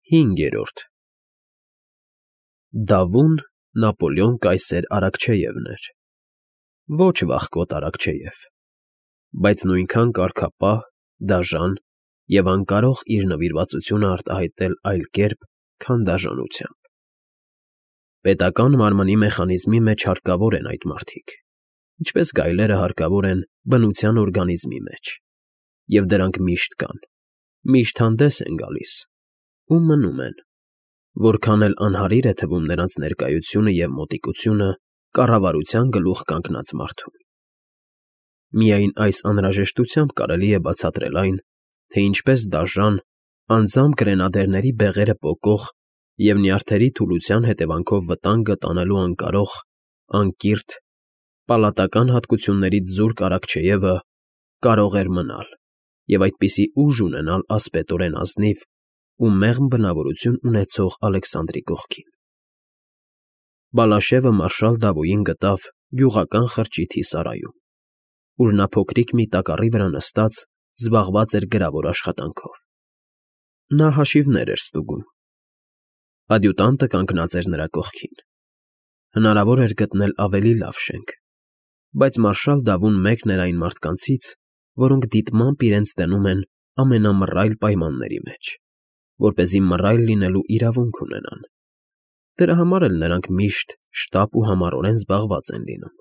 5. Դավուն Նապոլեոն կայսեր Արաքչեևն էր, ոչ վախկոտ Արաքչեև, բայց նույնքան կարգապահ, դաժան և անկարող իր նվիրվածությունը արտահայտել այլ կերպ, քան դաժանությամբ։ Պետական մարմնի մեխանիզմի մեջ հարկավոր են այդ մարդիկ, ինչպես գայլերը հարկավոր են բնության օրգանիզմի մեջ, և դրանք միշտ կան, միշտ հանդես են գալիս ու մնում են, որքան էլ անհարիր է թվում նրանց ներկայությունը և մոտիկությունը կառավարության գլուխ կանգնած մարդուն։ Միայն այս անհրաժեշտությամբ կարելի է բացատրել այն, թե ինչպես դաժան, անձամբ գրենադերների բեղերը պոկող և նյարդերի թուլության հետևանքով վտանգը տանելու անկարող, անկիրթ, պալատական հատկություններից զուրկ Արաքչեևը կարող էր մնալ և այդպիսի ուժ ունենալ ասպետորեն ազնիվ ու մեղմ բնավորություն ունեցող Ալեքսանդրի կողքին։ Բալաշևը մարշալ Դավոյին գտավ գյուղական խրճիթի սարայում, ուր նա փոքրիկ մի տակառի վրա նստած զբաղված էր գրավոր աշխատանքով։ Նա հաշիվներ էր ստուգում։ Ադյուտանտը կանգնած էր նրա կողքին։ Հնարավոր էր գտնել ավելի լավ շենք, բայց մարշալ Դավուն մեկն էր այն մարդկանցից, որոնք դիտմամբ իրենց տենում են ամենամռայլ պայմանների մեջ, որպեսզի մռայլ լինելու իրավունք ունենան։ Դրա համար էլ նրանք միշտ շտապ ու համառորեն զբաղված են լինում։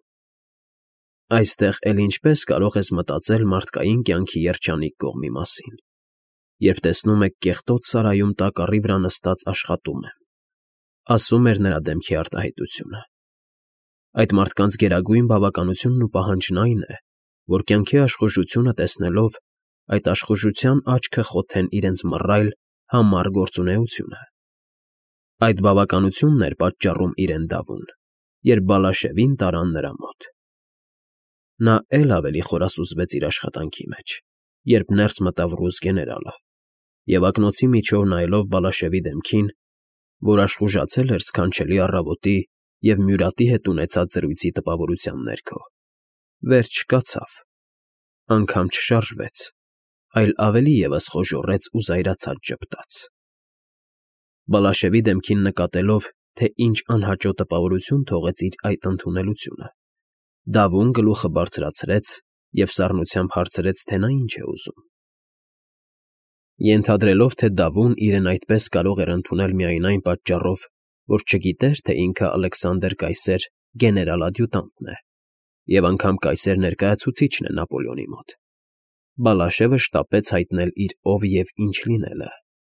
Այստեղ էլ ինչպես կարող ես մտածել մարդկային կյանքի երջանիկ կողմի մասին, երբ տեսնում եք կեղտոտ սարայում տակառի վրա նստած աշխատում եմ, ասում էր նրա դեմքի արտահայտությունը։ Այդ մարդկանց գերագույն բավականությունն ու պահանջն այն է, որ կյանքի աշխուժությունը տեսնելով, այդ աշխուժության աչքը խոթեն իրենց մռայլ, համառ գործունեությունը։ Այդ բավականությունն էր պատճառում իրեն Դավուն, երբ Բալաշևին տարան նրա մոտ։ Նա էլ ավելի խորասուզվեց իր աշխատանքի մեջ, երբ ներս մտավ ռուս գեներալը, և ակնոցի միջով նայելով Բալաշևի դեմքին, որ աշխուժացել էր սքանչելի առավոտի և Մյուրատի հետ ունեցած զրույցի տպավորության ներքո, վերջ կացավ, անգամ չշարժվեց, այլ ավելի ևս խոժոռեց ու զայրացած ժպտաց։ Բալաշևի դեմքին նկատելով, թե ինչ անհաճո տպավորություն թողեց իր այդ ընդունելությունը, Դավուն գլուխը բարձրացրեց և սառնությամբ հարցրեց, թե նա ինչ է ուզում։ Ենթադրելով, թե Դավուն իրեն այդպես կարող էր ընդունել միայն այն պատճառով, որ չգիտեր, թե ինքը Ալեքսանդր կայսեր գեներալ֊ադյուտանտն է և անգամ կայսեր ներկայացուցիչն է Նապոլեոնի մոտ, Բալաշևը շտապեց հայտնել իր ով և ինչ լինելը։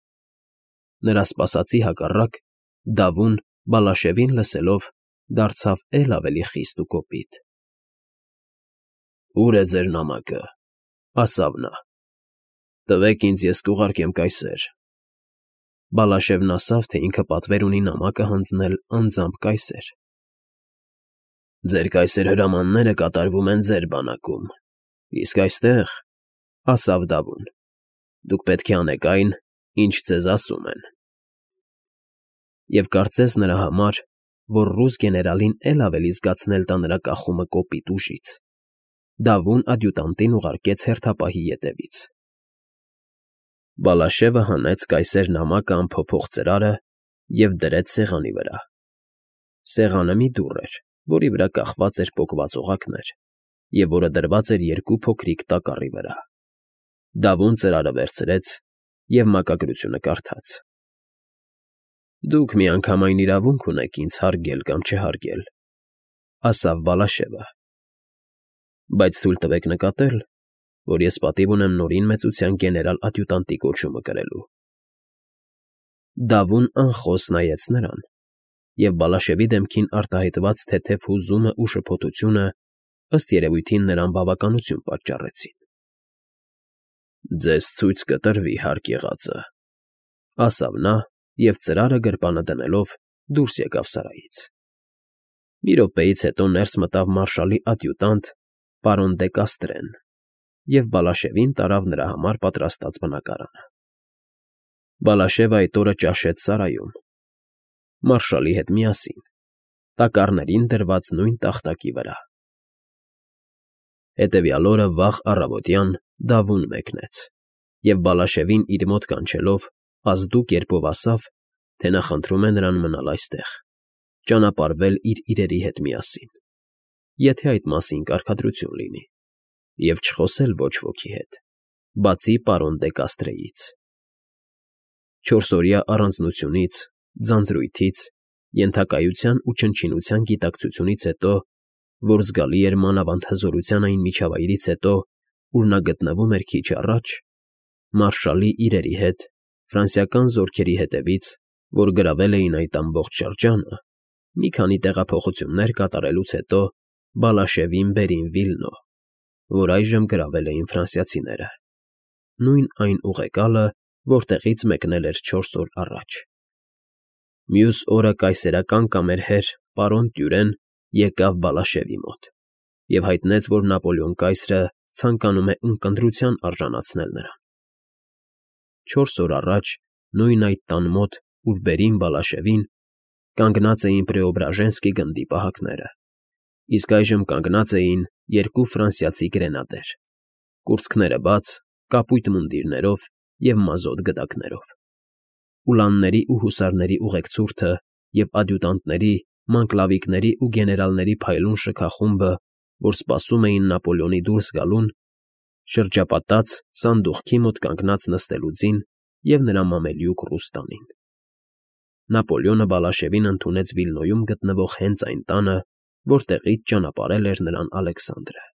Նրա սպասածի հակառակ, Դավուն, Բալաշևին լսելով, դարձավ էլ ավելի խիստ ու կոպիտ։ «Ո՞ւր է ձեր նամակը,֊ ասավ նա։ Տվեք ինձ, ես կուղարկեմ կայսեր»։ Բալաշևն ասավ, թե ինքը պատվեր ունի նամակը հանձնել անձամբ կայսեր։ «Ձեր կայսեր հրամանները կատարվում են ձեր բանակում, իսկ այստեղ,֊ ասավ Դավուն,֊ դուք պետք է անեք այն, ինչ ձեզ ասում են»։ Եվ կարծես նրա համար, որ ռուս գեներալին էլ ավելի զգացնել տա նրա կախումը կոպիտ ուժից, Դավուն ադյուտանտին ուղարկեց հերթապահի ետևից։ Բալաշևը հանեց կայսեր նամակը անփոփոխ ծրարը և դրեց սեղանի վրա։ Սեղանը մի դուռ էր, որի վրա կախված էր պոկված օղակներ, և որը դրված էր երկու փոքրիկ տակառի վրա։ Դավուն ծրարը վերցրեց և մակագրությունը կարդաց։ «Դուք միանգամայն իրավունք ունեք ինձ հարգել կամ չհարգել,֊ ասավ Բալաշևը,֊ բայց թույլ տվեք նկատել, որ ես պատիվ ունեմ Նորին մեծության գեներալ֊ադյուտանտի կոչումը կրելու»։ Դավուն անխոս նայեց նրան, և Բալաշևի դեմքին արտահայտված թեթև հուզումն ու շփոթությունը, ըստ երևույթին, նրան բավականություն պատճառեցին։ «Ձեզ ցույց կտրվի, հարկ եղածը,֊ ասավ նա և ծրարը գրպանը դնելով դուրս եկավ սարայից։ Մի րոպեից հետո ներս մտավ մարշալի ադյուտանտ պարոն դե Կաստրեն և Բալաշևին տարավ նրա համար պատրաստած բնակարանը։ Բալաշևը այդ օրը ճաշեց սարայում, մարշալի հետ միասին, տակառներին դրված նույն տախտակի վրա։ Հետևյալ օրը վաղ առավոտյան Դավուն մեկնեց և Բալաշևին իր մոտ կանչելով ազդու կերպով ասավ, թե նա խնդրում է նրան մնալ այստեղ, ճանապարհվել իր իրերի հետ միասին, եթե այդ մասին կարգադրություն լինի, և չխոսել ոչ ոքի հետ, բացի պարոն դե Կաստրեից։ 4-օրյա առանձնությունից, ձանձրույթից, ենթակայության ու չնչինության գիտակցությունից հետո, որ զգալի էր մանավանդ հզորության այն միջավայրից հետո, ուր նա գտնվում էր քիչ առաջ, մարշալի իրերի հետ, ֆրանսիական զորքերի հետևից, որ գրավել էին այդ ամբողջ շրջանը, մի քանի տեղափոխություններ կատարելուց հետո Բալաշևին բերին Վիլնո, որ այժմ գրավել էին ֆրանսիացիները, նույն այն ուղեկալը, որտեղից մեկնել էր 4 օր առաջ։ Մյուս օրը կայսերական կամերհեր պարոն Տյուրեն եկավ Բալաշևի մոտ և հայտնեց, որ Նապոլեոն կայսրը ցանկանում է ունկնդրության արժանացնել նրան։ 4 օր առաջ նույն այդ տան մոտ, ուր բերին Բալաշևին, կանգնած էին Պրեոբրաժենսկի գնդի պահակները, իսկ այժմ կանգնած էին 2 ֆրանսիացի գրենադեր, կուրծքները բաց, կապույտ մունդիրներով և մազոտ գդակներով։ Ուլանների ու հուսարների ուղեկցորդը և ադյուտանտների, մանկլավիկների ու գեներալների փայլուն շքախումբը, որ սպասում էին Նապոլեոնի դուրս գալուն, շրջապատած սանդուղքի մոտ կանգնած նստելուձին և նրա մամելյուկ ռուս տանին։ Նապոլեոնը Բալաշևին ընդունեց Վիլնոյում գտնվող հենց այն տանը, որտեղից ճանապարհել էր նրան Ալեքսանդրը։